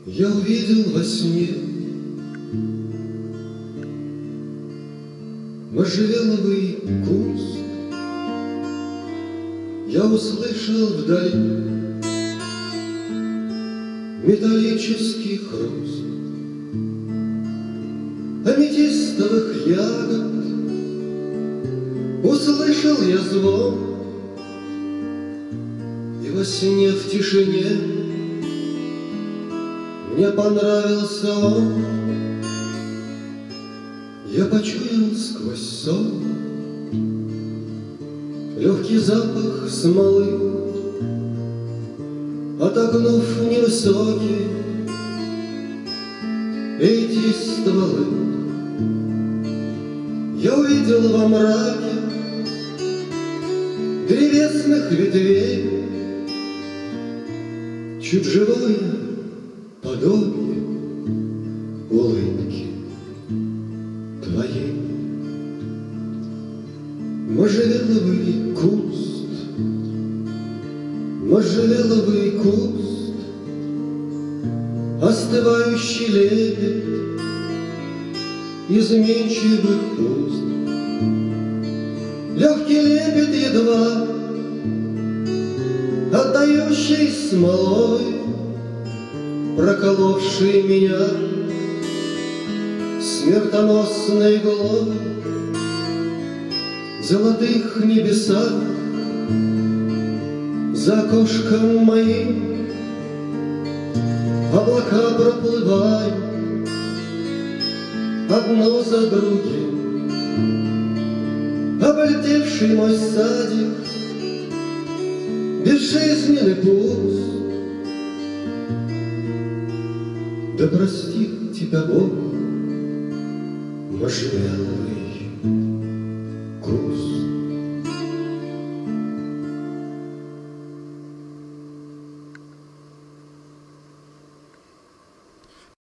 Я увидел во сне можжевеловый куст, я услышал вдали металлический хруст аметистовых ягод. Услышал я звон, и во сне в тишине мне понравился он. Я почуял сквозь сон легкий запах смолы, отогнув невысокие эти стволы. Я увидел во мраке древесных ветвей чуть живое подобие улыбки твоей. Можжевеловый куст, можжевеловый куст, остывающий лепет изменчивых уст, легкий лепет едва отдающий смолой, проколовший меня смертоносной иглой. В золотых небесах за окошком моим облака проплывают одно за другим. Облетевший мой садик безжизненный пуст. Да простит тебя Бог, можжевеловый